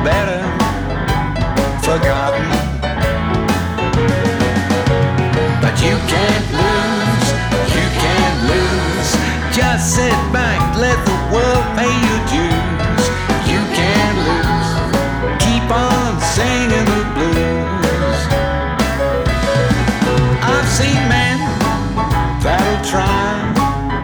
better forgotten. But you can't lose, you can't lose. Just sit back, let the world pay